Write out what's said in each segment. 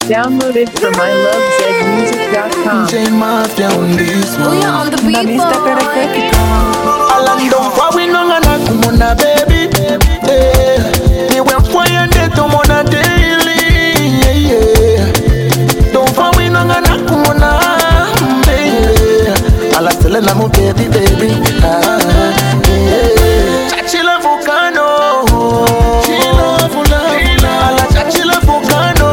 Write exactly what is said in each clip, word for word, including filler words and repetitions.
Downloaded from I love zed music dot com. J Mafia on this one. We are on the beat, boy. Alandon kwa winonga na kumona baby. Eh, niwe mfwaya ndeto mona daily. Yeah, yeah. Don't kwa winonga na kumona baby. Ala selena mu baby baby. Ah, yeah. Chachila volcano. Chila volcano. Ala chachila volcano.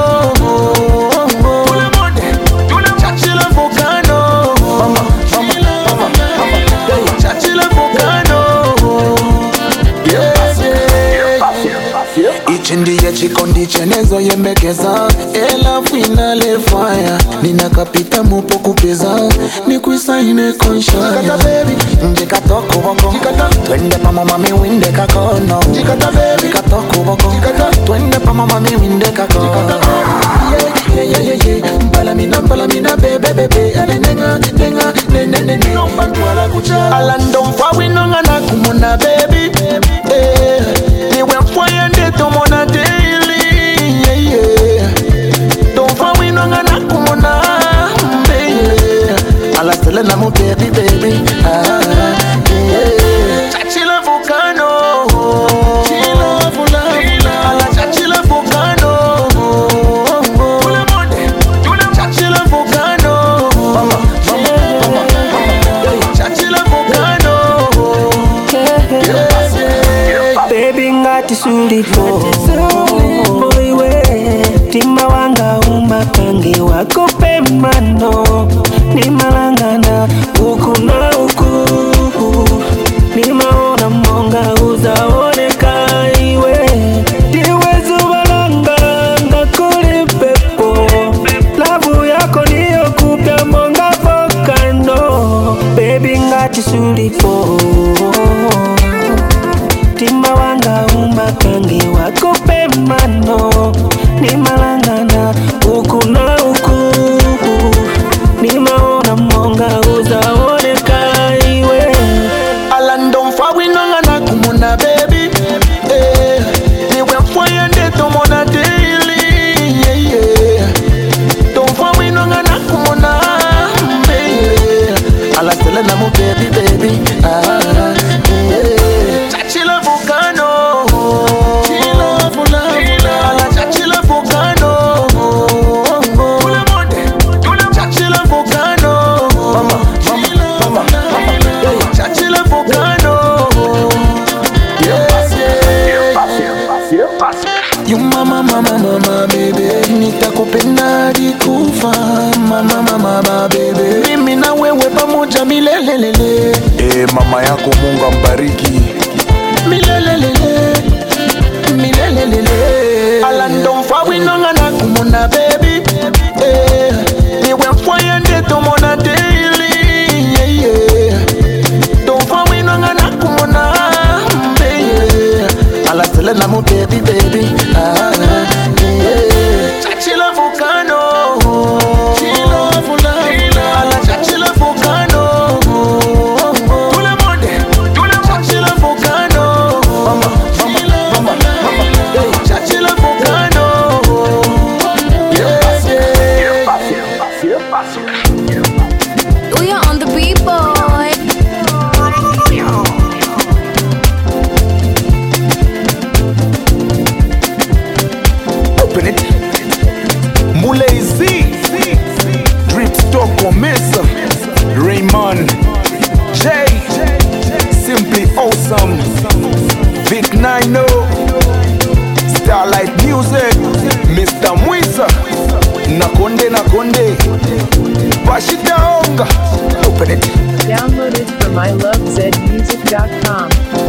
Ndiye chikondi chenezo yembekeza ela finale fire nina kapita mupo kupeza ni kuisaine konshaya jikata baby njikata kuboko twende pa mama mi winde kakono jikata baby jikata kuboko twende pa mama mi winde kakono yeah yeah yeah yeah mpala mina mpala mina bebe bebe ane nenga nenga nene nene nomba twala kucha alando mfa winonga na kumona baby eh niwe mfwaya ndeto mona daily, yeah, yeah. Don't fall we no gonna kumona, baby. Ala selena mu baby, baby. Ah, yeah. Chachila volcano, chila volcano. Ala chachila volcano, tule monde, tule chachila volcano. Mama, mama, mama, mama. Chachila volcano, yeah, yeah. Baby ngati sulipo boy we tima wanga umakangi wako pemano ni malangana huku na huku ni maona monga uzaoneka iwe diwezu walanga ngakuli pepo lavu yako niyo kupya monga volcano baby ngati sulipo tima wanga umakangi wako pemano ni malangana huku na huku ni maona monga uzaoneka iwe alando mfa winonga na kumona baby eh niwe mfwaya ndeto mona daily yeah yeah don't mfa winonga na kumona baby ala selena mu baby baby ah yeah chachila volcano chila volcano ala chachila volcano tule monde tule chachila volcano mama mama mama mama chachila volcano yes yeah you mama mama mama baby nitakupenda dikufa mama mama baby mimi na wewe pamoja milelelele eh mama yako Mungu ambariki milelelele milelelele alando mfa winonga na kumona baby eh niwe mfwaya ndeto mona daily yeah yeah don't mfa winonga na kumona baby ala selena mu baby baby ah yeah chachila volcano chila volcano ala chachila volcano tule monde tule chachila volcano mama mama mama mama chachila volcano yes yeah We are on the beat, boy. open it Mulezi Drip Stock Mesa Raymond J Simply Awesome Vic Nino Starlight Music Mister Mwisa Nakonde Nakonde Bashitaonga. Open it. Downloaded from I love zed music dot com.